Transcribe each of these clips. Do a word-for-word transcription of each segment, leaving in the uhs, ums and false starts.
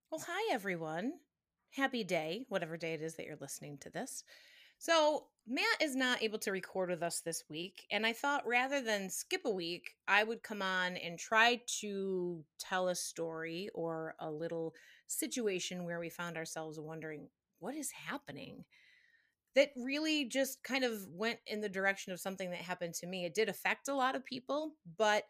Well, hi, everyone. Happy day, whatever day it is that you're listening to this. So, Matt is not able to record with us this week. And I thought rather than skip a week, I would come on and try to tell a story or a little situation where we found ourselves wondering what is happening that really just kind of went in the direction of something that happened to me. It did affect a lot of people, but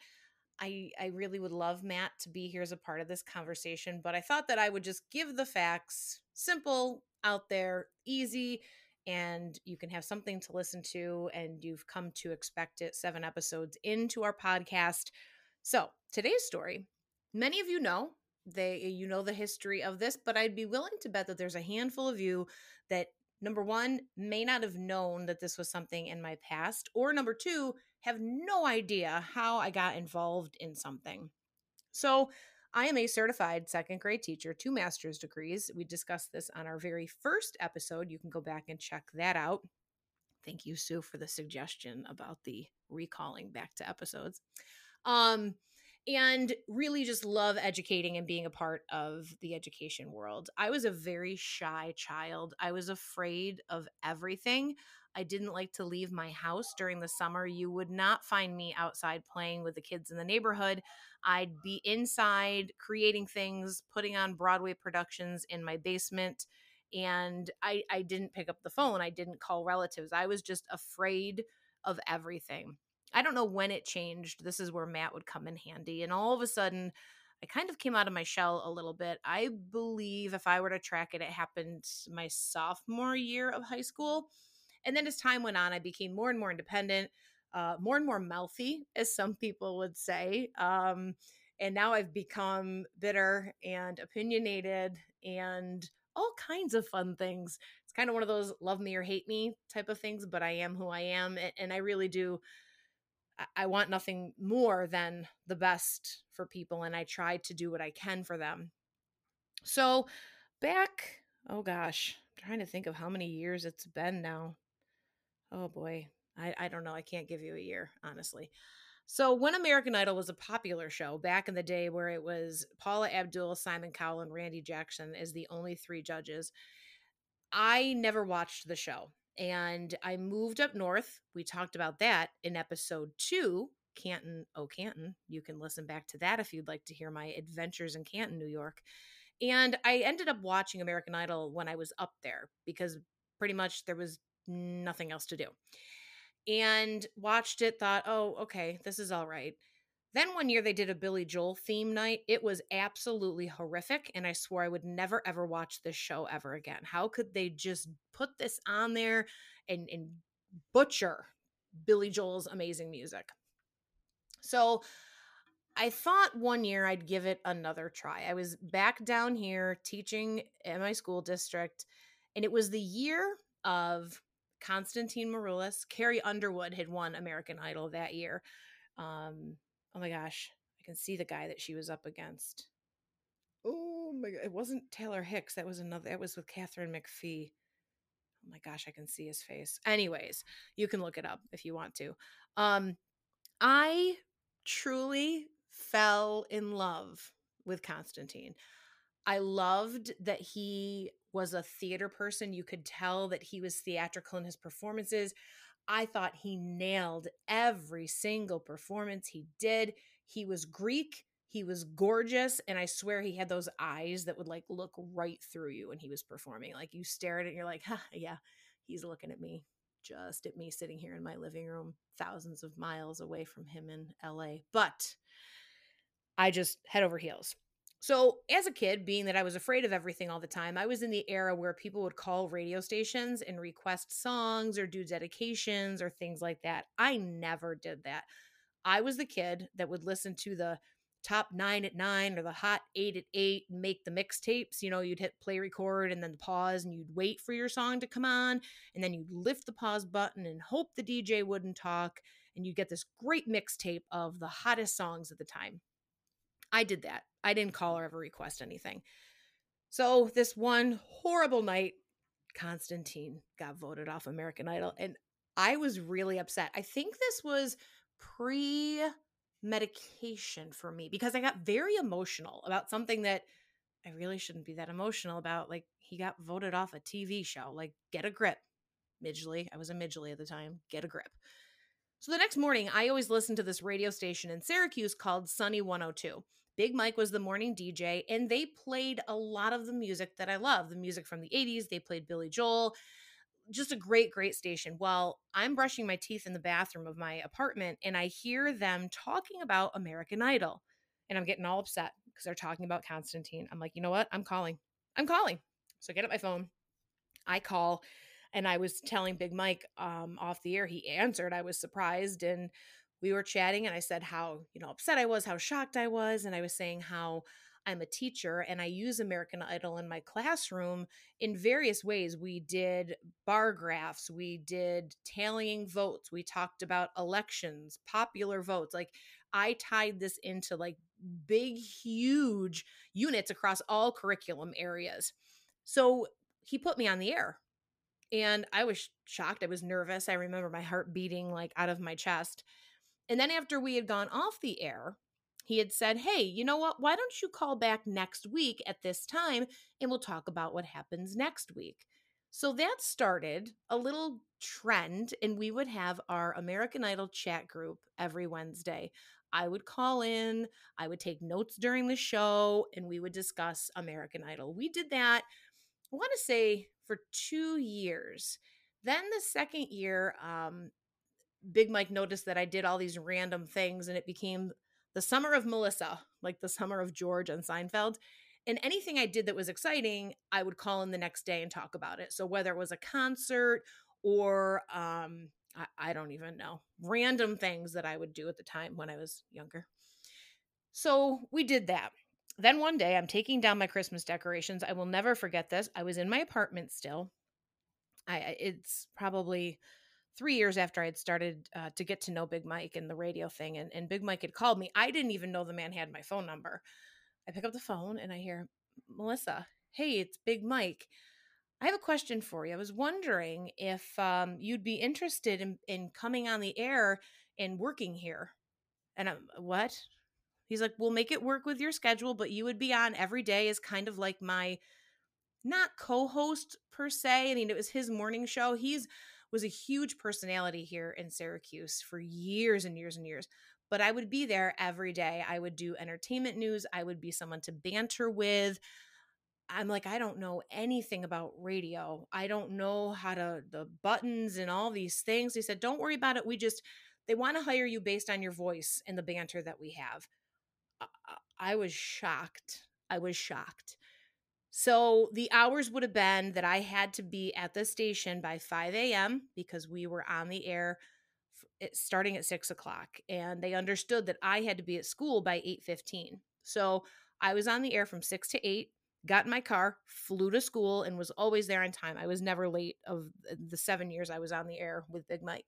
I I really would love Matt to be here as a part of this conversation, but I thought that I would just give the facts, simple, out there, easy, and you can have something to listen to and you've come to expect it seven episodes into our podcast. So, today's story, many of you know, they you know the history of this, but I'd be willing to bet that there's a handful of you that number one may not have known that this was something in my past, or number two have no idea how I got involved in something. So, I am a certified second grade teacher, two master's degrees. We discussed this on our very first episode. You can go back and check that out. Thank you, Sue, for the suggestion about the recalling back to episodes. Um, and really just love educating and being a part of the education world. I was a very shy child. I was afraid of everything. I didn't like to leave my house during the summer. You would not find me outside playing with the kids in the neighborhood. I'd be inside creating things, putting on Broadway productions in my basement. And I, I didn't pick up the phone. I didn't call relatives. I was just afraid of everything. I don't know when it changed. This is where Matt would come in handy. And all of a sudden, I kind of came out of my shell a little bit. I believe if I were to track it, it happened my sophomore year of high school. And then as time went on, I became more and more independent, uh, more and more mouthy, as some people would say. Um, and now I've become bitter and opinionated and all kinds of fun things. It's kind of one of those love me or hate me type of things, but I am who I am. And I really do I want nothing more than the best for people, and I try to do what I can for them. So, back, oh gosh, I'm trying to think of how many years it's been now. Oh boy, I, I don't know. I can't give you a year, honestly. So, when American Idol was a popular show back in the day where it was Paula Abdul, Simon Cowell, and Randy Jackson as the only three judges, I never watched the show. And I moved up north. We talked about that in episode two, Canton, oh, Canton. You can listen back to that if you'd like to hear my adventures in Canton, New York. And I ended up watching American Idol when I was up there because pretty much there was nothing else to do. And watched it, thought, oh, okay, this is all right. Then one year they did a Billy Joel theme night. It was absolutely horrific. And I swore I would never, ever watch this show ever again. How could they just put this on there and, and butcher Billy Joel's amazing music? So I thought one year I'd give it another try. I was back down here teaching at my school district, and it was the year of Constantine Maroulis. Carrie Underwood had won American Idol that year. Um, oh my gosh, I can see the guy that she was up against. Oh my god, it wasn't Taylor Hicks. That was another. That was with Catherine McPhee. Oh my gosh, I can see his face. Anyways, you can look it up if you want to. Um, I truly fell in love with Constantine. I loved that he was a theater person. You could tell that he was theatrical in his performances. I thought he nailed every single performance he did. He was Greek, he was gorgeous, and I swear he had those eyes that would like look right through you when he was performing. Like you stare at it and you're like, huh, yeah, he's looking at me, just at me sitting here in my living room, thousands of miles away from him in L A. But I just head over heels. So, as a kid, being that I was afraid of everything all the time, I was in the era where people would call radio stations and request songs or do dedications or things like that. I never did that. I was the kid that would listen to the top nine at nine or the hot eight at eight and make the mixtapes. You know, you'd hit play record and then pause and you'd wait for your song to come on. And then you'd lift the pause button and hope the D J wouldn't talk. And you'd get this great mixtape of the hottest songs at the time. I did that. I didn't call or ever request anything. So this one horrible night, Constantine got voted off American Idol, and I was really upset. I think this was pre medication for me because I got very emotional about something that I really shouldn't be that emotional about, like, he got voted off a T V show. Like, get a grip, Midgley. I was a Midgley at the time. Get a grip. So the next morning, I always listened to this radio station in Syracuse called Sunny one oh two. Big Mike was the morning D J, and they played a lot of the music that I love, the music from the eighties. They played Billy Joel, just a great, great station. Well, I'm brushing my teeth in the bathroom of my apartment, and I hear them talking about American Idol. And I'm getting all upset because they're talking about Constantine. I'm like, you know what? I'm calling. I'm calling. So I get up my phone. I call, and I was telling Big Mike um, off the air. He answered. I was surprised, and we were chatting, and I said how, you know, upset I was, how shocked I was, and I was saying how I'm a teacher and I use American Idol in my classroom in various ways. We did bar graphs, we did tallying votes, we talked about elections, popular votes. Like, I tied this into like big, huge units across all curriculum areas. So he put me on the air, and I was shocked. I was nervous. I remember my heart beating like out of my chest. And then after we had gone off the air, he had said, "Hey, you know what? Why don't you call back next week at this time and we'll talk about what happens next week?" So that started a little trend, and we would have our American Idol chat group every Wednesday. I would call in, I would take notes during the show, and we would discuss American Idol. We did that, I want to say, for two years. Then the second year, um, Big Mike noticed that I did all these random things, and it became the summer of Melissa, like the summer of George on Seinfeld. And anything I did that was exciting, I would call in the next day and talk about it. So whether it was a concert or um, I, I don't even know, random things that I would do at the time when I was younger. So we did that. Then one day I'm taking down my Christmas decorations. I will never forget this. I was in my apartment still. I it's probably three years after I had started uh, to get to know Big Mike and the radio thing, and, and Big Mike had called me. I didn't even know the man had my phone number. I pick up the phone and I hear, "Melissa, hey, it's Big Mike. I have a question for you. I was wondering if um, you'd be interested in, in coming on the air and working here." And I'm, "What?" He's like, "We'll make it work with your schedule, but you would be on every day as kind of like my, not co-host per se. I mean, it was his morning show. He's was a huge personality here in Syracuse for years and years and years. But I would be there every day. I would do entertainment news. I would be someone to banter with. I'm like, I don't know anything about radio. I don't know how to, the buttons and all these things. He said, "Don't worry about it. We just, they want to hire you based on your voice and the banter that we have." I, I was shocked. I was shocked. So the hours would have been that I had to be at the station by five a.m. because we were on the air starting at six o'clock. And they understood that I had to be at school by eight fifteen. So I was on the air from six to eight, got in my car, flew to school, and was always there on time. I was never late of the seven years I was on the air with Big Mike.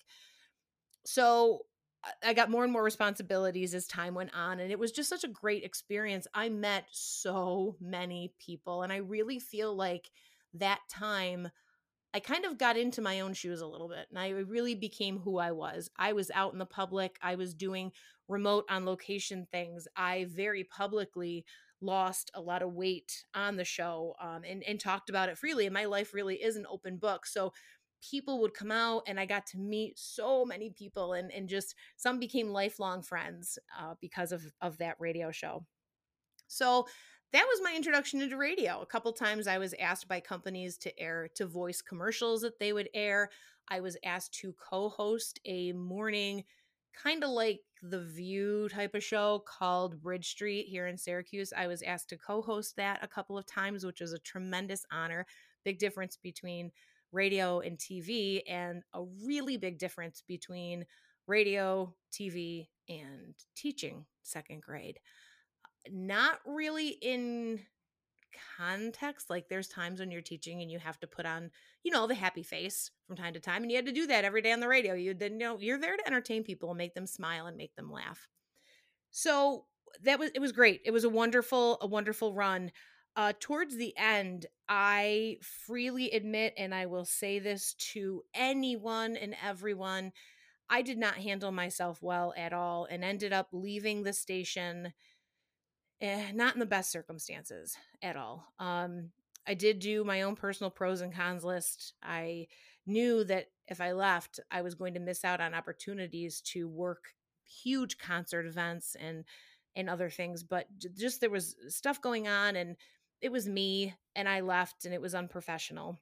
So I got more and more responsibilities as time went on, and it was just such a great experience. I met so many people, and I really feel like that time I kind of got into my own shoes a little bit, and I really became who I was. I was out in the public. I was doing remote on location things. I very publicly lost a lot of weight on the show, um, and, and talked about it freely. And my life really is an open book. So people would come out, and I got to meet so many people, and, and just some became lifelong friends uh, because of, of that radio show. So that was my introduction into radio. A couple times I was asked by companies to air, to voice commercials that they would air. I was asked to co-host a morning, kind of like the View type of show called Bridge Street here in Syracuse. I was asked to co-host that a couple of times, which was a tremendous honor. Big difference between radio and T V, and a really big difference between radio, T V, and teaching second grade. Not really in context. Like, there's times when you're teaching and you have to put on, you know, the happy face from time to time. And you had to do that every day on the radio. You didn't, you know, you're there to entertain people and make them smile and make them laugh. So that was, it was great. It was a wonderful, a wonderful run. Uh, towards the end, I freely admit, and I will say this to anyone and everyone, I did not handle myself well at all and ended up leaving the station Eh, not in the best circumstances at all. Um, I did do my own personal pros and cons list. I knew that if I left, I was going to miss out on opportunities to work huge concert events and and other things. But j- just there was stuff going on, and it was me, and I left, and it was unprofessional,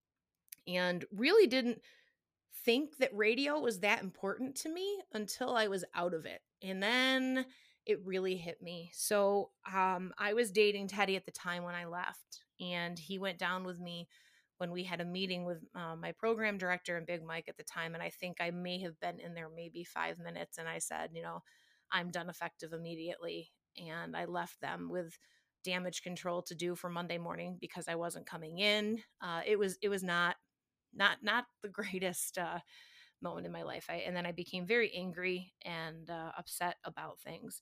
and really didn't think that radio was that important to me until I was out of it. And then it really hit me. So um, I was dating Teddy at the time when I left, and he went down with me when we had a meeting with uh, my program director and Big Mike at the time. And I think I may have been in there maybe five minutes. And I said, you know, I'm done effective immediately. And I left them with damage control to do for Monday morning because I wasn't coming in. Uh, it was it was not not not the greatest uh, moment in my life. I, and then I became very angry and uh, upset about things.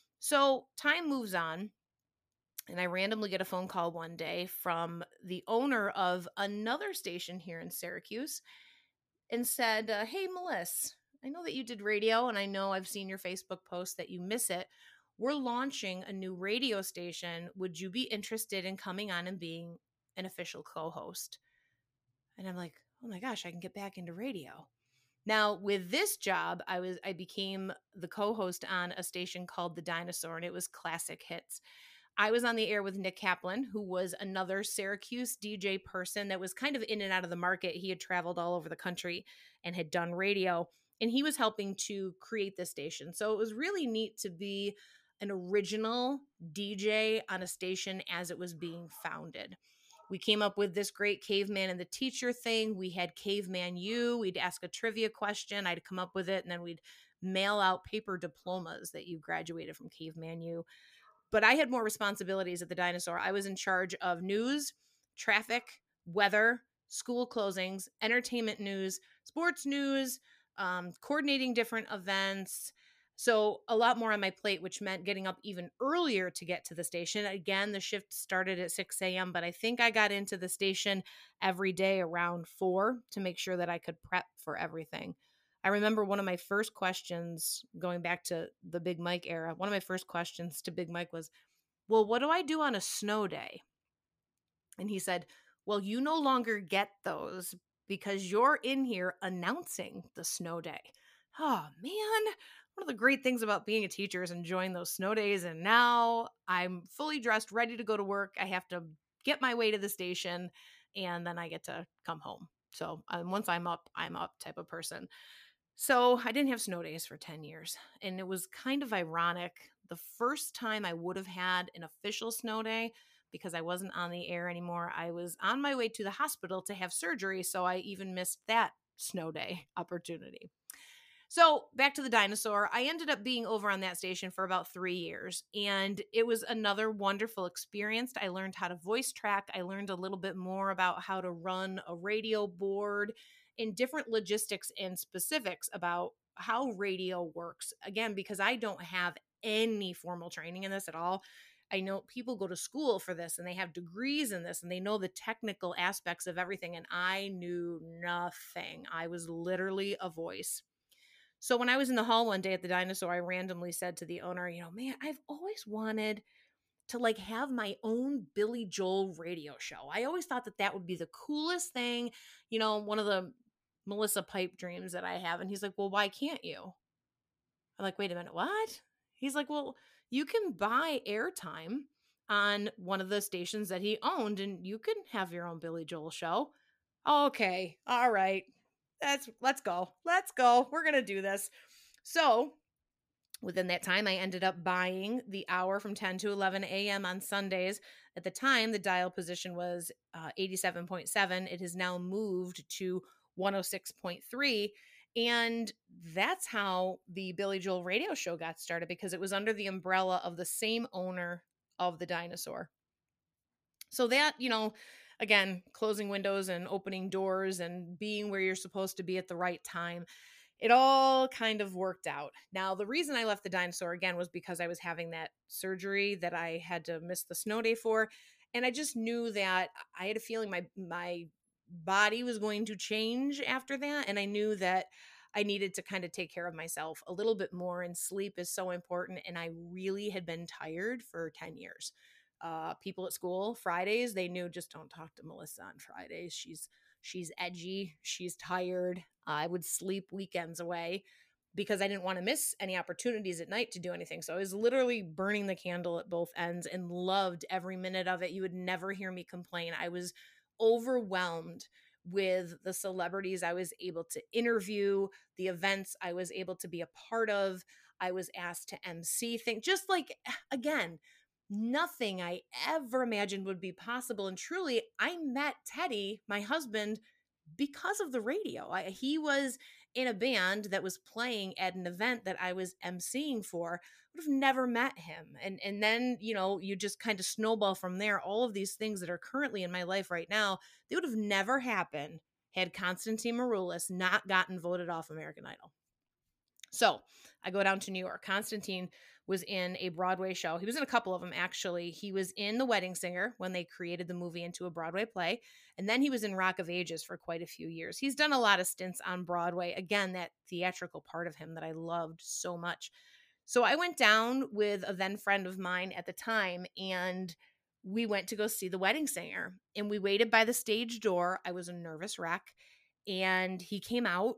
So time moves on, and I randomly get a phone call one day from the owner of another station here in Syracuse, and said, uh, "Hey, Melissa, I know that you did radio, and I know I've seen your Facebook post that you miss it. We're launching a new radio station. Would you be interested in coming on and being an official co-host?" And I'm like, "Oh my gosh, I can get back into radio." Now, with this job, I was I became the co-host on a station called The Dinosaur, and it was classic hits. I was on the air with Nick Kaplan, who was another Syracuse D J person that was kind of in and out of the market. He had traveled all over the country and had done radio, and he was helping to create this station. So it was really neat to be an original D J on a station as it was being founded. We came up with this great caveman and the teacher thing. We had Caveman U. We'd ask a trivia question. I'd come up with it, and then we'd mail out paper diplomas that you graduated from Caveman U. But I had more responsibilities at the Dinosaur. I was in charge of news, traffic, weather, school closings, entertainment news, sports news, um, coordinating different events. So a lot more on my plate, which meant getting up even earlier to get to the station. Again, the shift started at six a.m., but I think I got into the station every day around four to make sure that I could prep for everything. I remember one of my first questions going back to the Big Mike era. One of my first questions to Big Mike was, "Well, what do I do on a snow day?" And he said, "Well, you no longer get those because you're in here announcing the snow day." Oh, man. One of the great things about being a teacher is enjoying those snow days. And now I'm fully dressed, ready to go to work. I have to get my way to the station, and then I get to come home. So um, once I'm up, I'm up type of person. So I didn't have snow days for ten years. And it was kind of ironic. The first time I would have had an official snow day, because I wasn't on the air anymore, I was on my way to the hospital to have surgery. So I even missed that snow day opportunity. So back to the Dinosaur, I ended up being over on that station for about three years, and it was another wonderful experience. I learned how to voice track. I learned a little bit more about how to run a radio board and different logistics and specifics about how radio works. Again, because I don't have any formal training in this at all. I know people go to school for this and they have degrees in this and they know the technical aspects of everything. And I knew nothing. I was literally a voice. So when I was in the hall one day at the Dinosaur, I randomly said to the owner, you know, "Man, I've always wanted to like have my own Billy Joel radio show. I always thought that that would be the coolest thing, you know, one of the Melissa pipe dreams that I have." And he's like, "Well, why can't you?" I'm like, "Wait a minute, what?" He's like, "Well, you can buy airtime on one of the stations that he owned, and you can have your own Billy Joel show." Okay, all right. That's let's go. Let's go. We're gonna do this. So within that time, I ended up buying the hour from ten to eleven a.m. on Sundays. At the time, the dial position was uh, eighty-seven point seven. It has now moved to one oh six point three. And that's how the Billy Joel radio show got started, because it was under the umbrella of the same owner of the Dinosaur. So that, you know, again, closing windows and opening doors and being where you're supposed to be at the right time, it all kind of worked out. Now, the reason I left the Dinosaur again was because I was having that surgery that I had to miss the snow day for. And I just knew that I had a feeling my my body was going to change after that. And I knew that I needed to kind of take care of myself a little bit more, and sleep is so important. And I really had been tired for ten years. Uh, people at school, Fridays, they knew, just don't talk to Melissa on Fridays. She's she's edgy, she's tired. I would sleep weekends away because I didn't want to miss any opportunities at night to do anything. So I was literally burning the candle at both ends and loved every minute of it. You would never hear me complain. I was overwhelmed with the celebrities I was able to interview, the events I was able to be a part of. I was asked to M C things, just like, again, nothing I ever imagined would be possible. And truly, I met Teddy, my husband, because of the radio. I, he was in a band that was playing at an event that I was emceeing for. Would have never met him. And and then, you know, you just kind of snowball from there. All of these things that are currently in my life right now, they would have never happened had Constantine Maroulis not gotten voted off American Idol. So I go down to New York. Constantine was in a Broadway show. He was in a couple of them, actually. He was in The Wedding Singer when they created the movie into a Broadway play. And then he was in Rock of Ages for quite a few years. He's done a lot of stints on Broadway. Again, that theatrical part of him that I loved so much. So I went down with a then friend of mine at the time, and we went to go see The Wedding Singer. And we waited by the stage door. I was a nervous wreck. And he came out,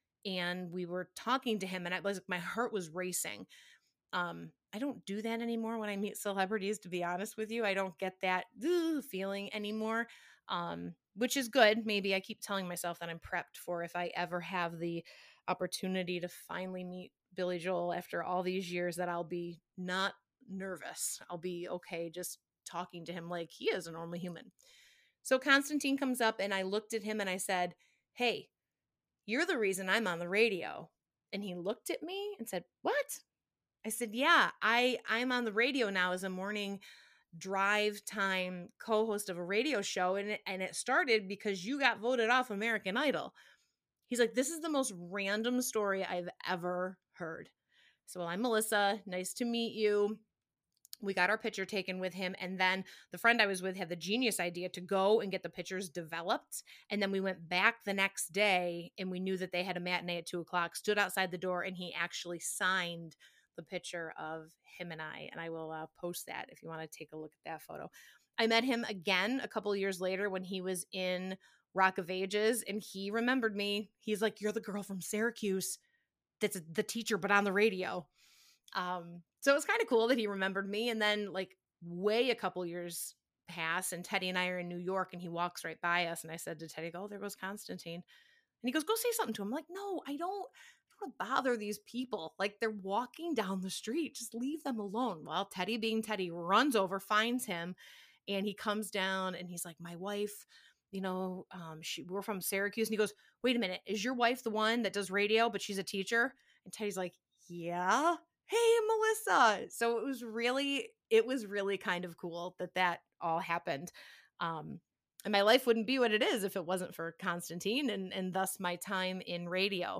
and we were talking to him, and I was like, my heart was racing. Um, I don't do that anymore when I meet celebrities, to be honest with you. I don't get that feeling anymore, um, which is good. Maybe I keep telling myself that I'm prepped for if I ever have the opportunity to finally meet Billy Joel after all these years, that I'll be not nervous. I'll be okay just talking to him like he is a normal human. So Constantine comes up, and I looked at him and I said, "Hey, you're the reason I'm on the radio." And he looked at me and said, "What?" I said, "Yeah, I, I'm on the radio now as a morning drive time co-host of a radio show. And it, and it started because you got voted off American Idol." He's like, "This is the most random story I've ever heard." So, "Well, I'm Melissa. Nice to meet you." We got our picture taken with him. And then the friend I was with had the genius idea to go and get the pictures developed. And then we went back the next day, and we knew that they had a matinee at two o'clock, stood outside the door, and he actually signed the picture of him and I. And I will uh, post that if you want to take a look at that photo. I met him again a couple of years later when he was in Rock of Ages, and he remembered me. He's like, "You're the girl from Syracuse that's the teacher, but on the radio." Um, so it was kind of cool that he remembered me. And then, like, way a couple years pass, and Teddy and I are in New York, and he walks right by us. And I said to Teddy, "Oh, there goes Constantine." And he goes, "Go say something to him." I'm like, "No, I don't, I don't want to bother these people. Like, they're walking down the street. Just leave them alone." Well, Teddy, being Teddy, runs over, finds him, and he comes down, and he's like, "My wife, you know, um, she, we're from Syracuse." And he goes, "Wait a minute, is your wife the one that does radio, but she's a teacher?" And Teddy's like, "Yeah. Hey, Melissa." So it was really, it was really kind of cool that that all happened. Um, and my life wouldn't be what it is if it wasn't for Constantine, and, and thus my time in radio.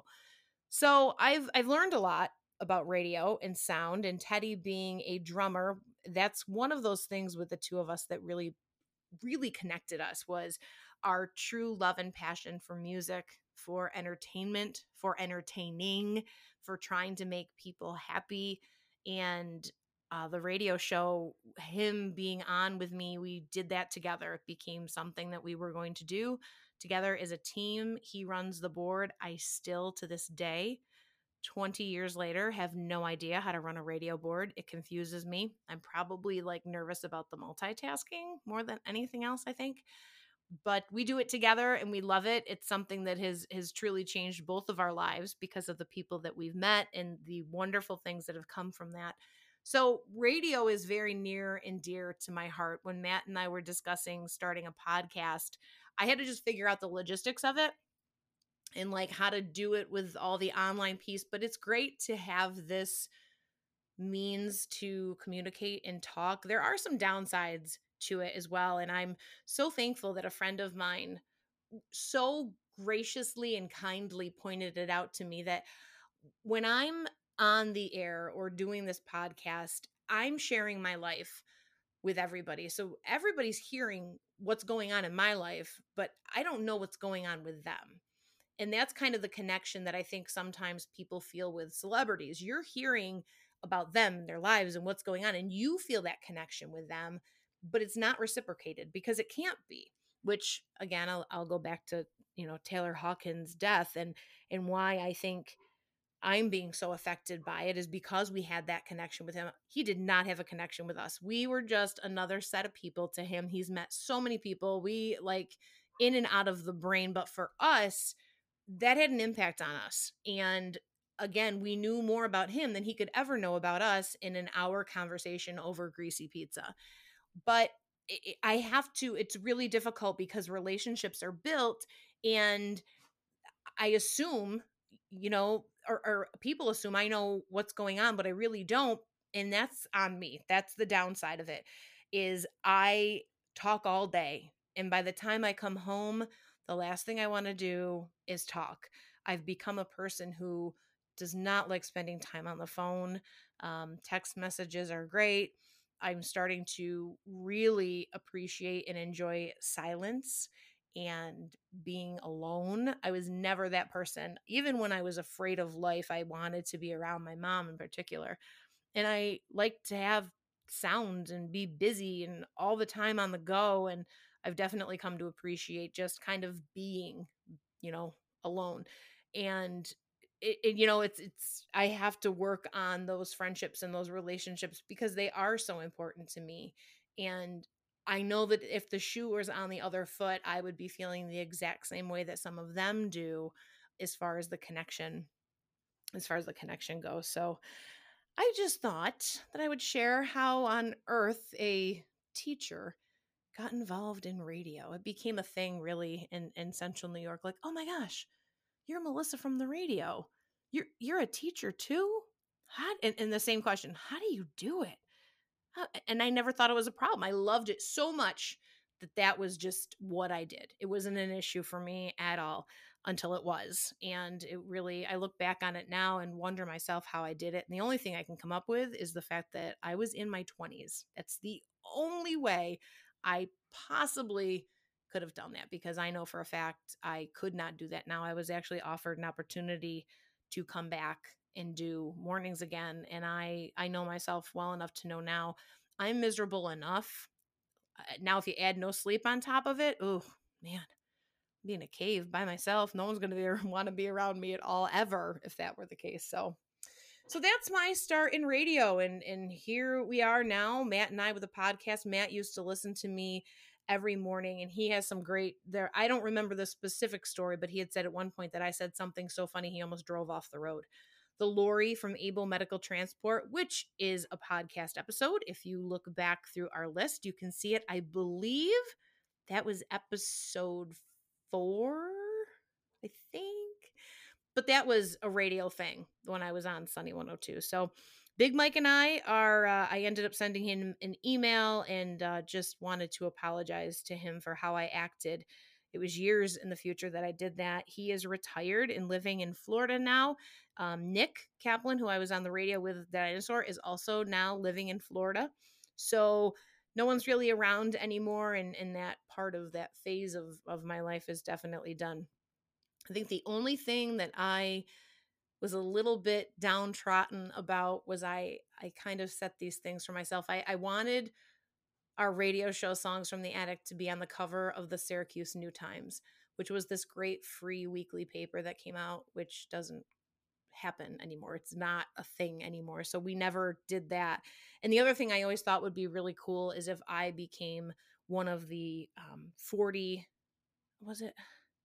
So I've, I've learned a lot about radio and sound, and Teddy being a drummer, that's one of those things with the two of us that really really connected us, was our true love and passion for music, for entertainment, for entertaining, for trying to make people happy. And uh, the radio show, him being on with me, we did that together. It became something that we were going to do together as a team. He runs the board. I still, to this day, twenty years later, have no idea how to run a radio board. It confuses me. I'm probably like nervous about the multitasking more than anything else, I think. But we do it together, and we love it. It's something that has has truly changed both of our lives because of the people that we've met and the wonderful things that have come from that. So radio is very near and dear to my heart. When Matt and I were discussing starting a podcast, I had to just figure out the logistics of it and like how to do it with all the online piece. But it's great to have this means to communicate and talk. There are some downsides to it as well. And I'm so thankful that a friend of mine so graciously and kindly pointed it out to me, that when I'm on the air or doing this podcast, I'm sharing my life with everybody. So everybody's hearing what's going on in my life, but I don't know what's going on with them. And that's kind of the connection that I think sometimes people feel with celebrities. You're hearing about them, their lives, and what's going on, and you feel that connection with them, but it's not reciprocated because it can't be. Which again, I'll, I'll go back to, you know, Taylor Hawkins' death, and and why I think I'm being so affected by it is because we had that connection with him. He did not have a connection with us. We were just another set of people to him. He's met so many people. We like in and out of the brain, but for us, that had an impact on us. And again, we knew more about him than he could ever know about us in an hour conversation over greasy pizza. But I I have to, it's really difficult because relationships are built, and I assume, you know, or, or people assume I know what's going on, but I really don't. And that's on me. That's the downside of it is I talk all day. And by the time I come home, the last thing I want to do is talk. I've become a person who does not like spending time on the phone. Um, text messages are great. I'm starting to really appreciate and enjoy silence and being alone. I was never that person. Even when I was afraid of life, I wanted to be around my mom in particular. And I like to have sounds and be busy and all the time on the go. And I've definitely come to appreciate just kind of being, you know, alone. And it, it, you know, it's it's I have to work on those friendships and those relationships because they are so important to me. And I know that if the shoe was on the other foot, I would be feeling the exact same way that some of them do as far as the connection, as far as the connection goes. So I just thought that I would share how on earth a teacher got involved in radio. It became a thing really in, in central New York. Like, oh my gosh, you're Melissa from the radio. You're you're a teacher too? How and, and the same question, how do you do it? How, and I never thought it was a problem. I loved it so much that that was just what I did. It wasn't an issue for me at all until it was. And it really, I look back on it now and wonder myself how I did it. And the only thing I can come up with is the fact that I was in my twenties. That's the only way I possibly could have done that because I know for a fact I could not do that now. I was actually offered an opportunity to come back and do mornings again, and I I know myself well enough to know now I'm miserable enough. Uh, Now if you add no sleep on top of it, oh man, be in a cave by myself. No one's going to want to be around me at all ever if that were the case. So so that's my start in radio. And and here we are now, Matt and I with a podcast. Matt used to listen to me every morning, and he has some great there. I don't remember the specific story, but he had said at one point that I said something so funny he almost drove off the road. The Lori from Able Medical Transport, which is a podcast episode. If you look back through our list, you can see it. I believe that was episode four, I think. But that was a radio thing when I was on Sunny one oh two. So Big Mike and I are, uh, I ended up sending him an email and uh, just wanted to apologize to him for how I acted. It was years in the future that I did that. He is retired and living in Florida now. Um, Nick Kaplan, who I was on the radio with, Dinosaur, is also now living in Florida. So no one's really around anymore. And, and that part of that phase of, of my life is definitely done. I think the only thing that I was a little bit downtrodden about was I I kind of set these things for myself. I, I wanted our radio show Songs from the Attic to be on the cover of the Syracuse New Times, which was this great free weekly paper that came out, which doesn't happen anymore. It's not a thing anymore. So we never did that. And the other thing I always thought would be really cool is if I became one of the um, forty, was it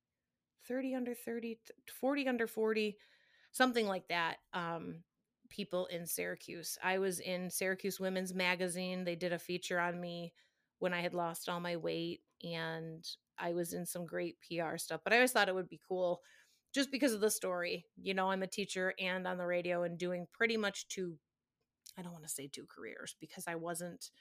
thirty under thirty, forty under forty, something like that. Um, people in Syracuse. I was in Syracuse Women's Magazine. They did a feature on me when I had lost all my weight, and I was in some great P R stuff. But I always thought it would be cool just because of the story. You know, I'm a teacher and on the radio and doing pretty much two, I don't want to say two careers because I wasn't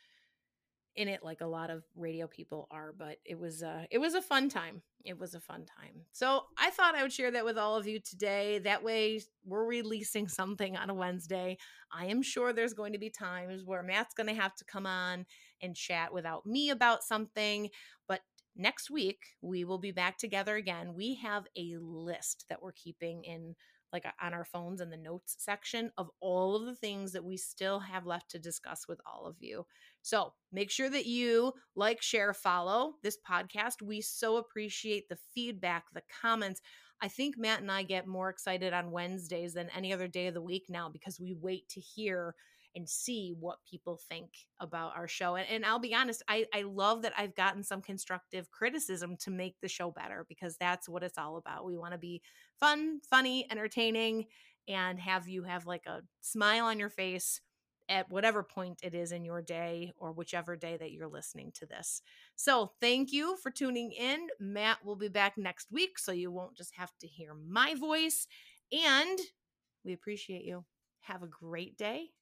in it like a lot of radio people are, but it was uh it was a fun time. It was a fun time. So I thought I would share that with all of you today. That way we're releasing something on a Wednesday. I am sure there's going to be times where Matt's going to have to come on and chat without me about something, but next week, we will be back together again. We have a list that we're keeping in like on our phones in the notes section of all of the things that we still have left to discuss with all of you. So make sure that you like, share, follow this podcast. We so appreciate the feedback, the comments. I think Matt and I get more excited on Wednesdays than any other day of the week now because we wait to hear and see what people think about our show. And, and I'll be honest, I, I love that I've gotten some constructive criticism to make the show better because that's what it's all about. We want to be fun, funny, entertaining, and have you have like a smile on your face at whatever point it is in your day or whichever day that you're listening to this. So thank you for tuning in. Matt will be back next week, so you won't just have to hear my voice. And we appreciate you. Have a great day